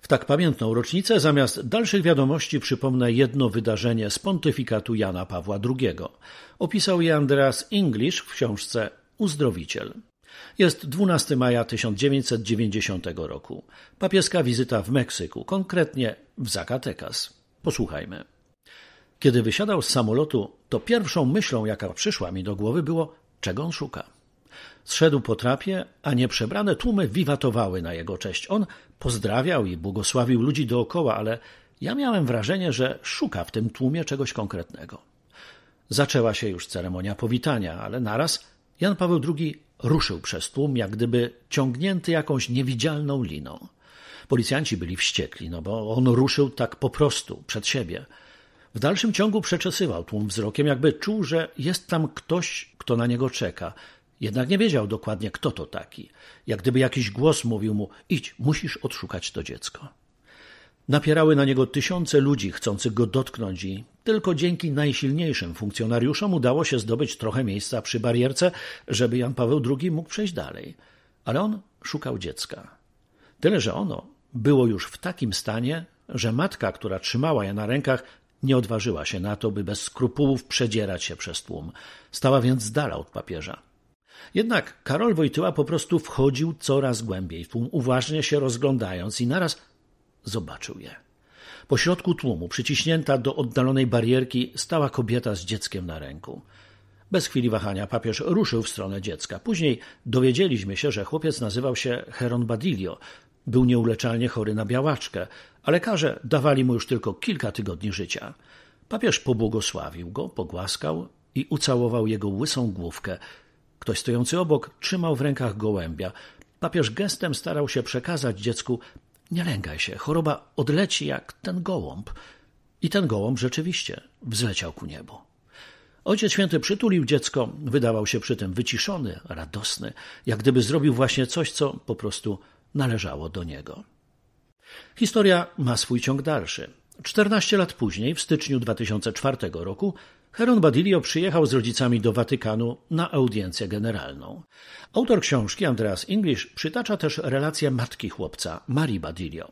W tak pamiętną rocznicę zamiast dalszych wiadomości przypomnę jedno wydarzenie z pontyfikatu Jana Pawła II. Opisał je Andreas English w książce Uzdrowiciel. Jest 12 maja 1990 roku. Papieska wizyta w Meksyku, konkretnie w Zacatecas. Posłuchajmy. Kiedy wysiadał z samolotu, to pierwszą myślą, jaka przyszła mi do głowy, było, czego on szuka. Zszedł po trapie, a nieprzebrane tłumy wiwatowały na jego cześć. On pozdrawiał i błogosławił ludzi dookoła, ale ja miałem wrażenie, że szuka w tym tłumie czegoś konkretnego. Zaczęła się już ceremonia powitania, ale naraz Jan Paweł II ruszył przez tłum, jak gdyby ciągnięty jakąś niewidzialną liną. Policjanci byli wściekli, bo on ruszył tak po prostu, przed siebie. W dalszym ciągu przeczesywał tłum wzrokiem, jakby czuł, że jest tam ktoś, kto na niego czeka. Jednak nie wiedział dokładnie, kto to taki. Jak gdyby jakiś głos mówił mu, idź, musisz odszukać to dziecko. Napierały na niego tysiące ludzi chcących go dotknąć i tylko dzięki najsilniejszym funkcjonariuszom udało się zdobyć trochę miejsca przy barierce, żeby Jan Paweł II mógł przejść dalej. Ale on szukał dziecka. Tyle, że ono było już w takim stanie, że matka, która trzymała je na rękach, nie odważyła się na to, by bez skrupułów przedzierać się przez tłum. Stała więc z dala od papieża. Jednak Karol Wojtyła po prostu wchodził coraz głębiej w tłum, uważnie się rozglądając i naraz zobaczył je. Po środku tłumu, przyciśnięta do oddalonej barierki, stała kobieta z dzieckiem na ręku. Bez chwili wahania papież ruszył w stronę dziecka. Później dowiedzieliśmy się, że chłopiec nazywał się Heron Badillo. Był nieuleczalnie chory na białaczkę, a lekarze dawali mu już tylko kilka tygodni życia. Papież pobłogosławił go, pogłaskał i ucałował jego łysą główkę. Ktoś stojący obok trzymał w rękach gołębia. Papież gestem starał się przekazać dziecku, nie lękaj się, choroba odleci jak ten gołąb. I ten gołąb rzeczywiście wzleciał ku niebu. Ojciec Święty przytulił dziecko, wydawał się przy tym wyciszony, radosny, jak gdyby zrobił właśnie coś, co po prostu należało do niego. Historia ma swój ciąg dalszy. 14 lat później, w styczniu 2004 roku, Heron Badillo przyjechał z rodzicami do Watykanu na audiencję generalną. Autor książki, Andreas English, przytacza też relację matki chłopca, Marii Badillo.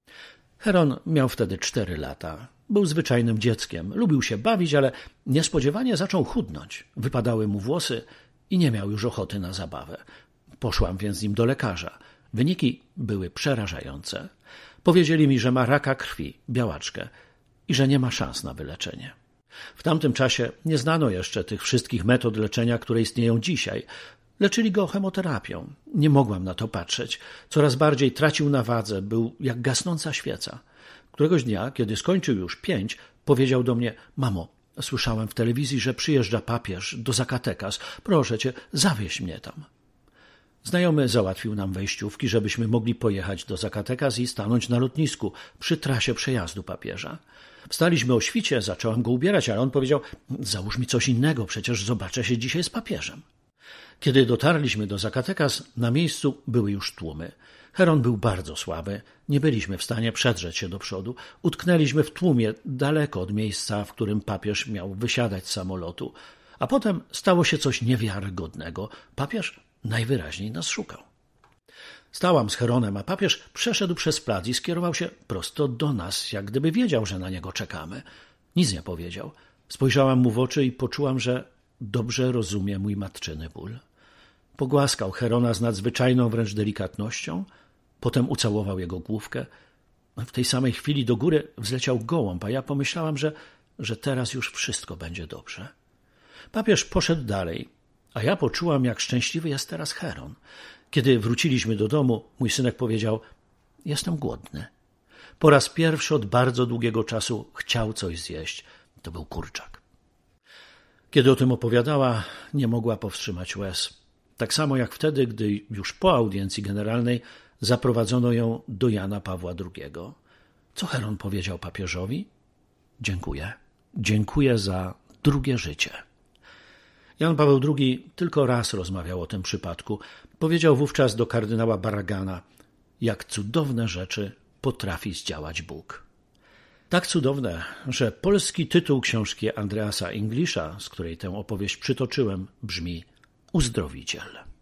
Heron miał wtedy 4 lata. Był zwyczajnym dzieckiem, lubił się bawić, ale niespodziewanie zaczął chudnąć. Wypadały mu włosy i nie miał już ochoty na zabawę. Poszłam więc z nim do lekarza. Wyniki były przerażające. Powiedzieli mi, że ma raka krwi, białaczkę i że nie ma szans na wyleczenie. W tamtym czasie nie znano jeszcze tych wszystkich metod leczenia, które istnieją dzisiaj. Leczyli go chemoterapią. Nie mogłam na to patrzeć. Coraz bardziej tracił na wadze, był jak gasnąca świeca. Któregoś dnia, kiedy skończył już 5, powiedział do mnie, mamo, słyszałem w telewizji, że przyjeżdża papież do Zacatecas. Proszę cię, zawieź mnie tam. Znajomy załatwił nam wejściówki, żebyśmy mogli pojechać do Zacatecas i stanąć na lotnisku przy trasie przejazdu papieża. Wstaliśmy o świcie, zacząłem go ubierać, ale on powiedział, załóż mi coś innego, przecież zobaczę się dzisiaj z papieżem. Kiedy dotarliśmy do Zacatecas, na miejscu były już tłumy. Heron był bardzo słaby, nie byliśmy w stanie przedrzeć się do przodu. Utknęliśmy w tłumie daleko od miejsca, w którym papież miał wysiadać z samolotu. A potem stało się coś niewiarygodnego. Papież najwyraźniej nas szukał. Stałam z Heronem, a papież przeszedł przez plac i skierował się prosto do nas, jak gdyby wiedział, że na niego czekamy. Nic nie powiedział. Spojrzałam mu w oczy i poczułam, że dobrze rozumie mój matczyny ból. Pogłaskał Herona z nadzwyczajną wręcz delikatnością, potem ucałował jego główkę. W tej samej chwili do góry wzleciał gołąb, a ja pomyślałam, że teraz już wszystko będzie dobrze. Papież poszedł dalej, a ja poczułam, jak szczęśliwy jest teraz Heron. Kiedy wróciliśmy do domu, mój synek powiedział, jestem głodny. Po raz pierwszy od bardzo długiego czasu chciał coś zjeść. To był kurczak. Kiedy o tym opowiadała, nie mogła powstrzymać łez. Tak samo jak wtedy, gdy już po audiencji generalnej zaprowadzono ją do Jana Pawła II. Co Heron powiedział papieżowi? Dziękuję. Dziękuję za drugie życie. Jan Paweł II tylko raz rozmawiał o tym przypadku. Powiedział wówczas do kardynała Barragana, jak cudowne rzeczy potrafi zdziałać Bóg. Tak cudowne, że polski tytuł książki Andreasa Englisha, z której tę opowieść przytoczyłem, brzmi Uzdrowiciel.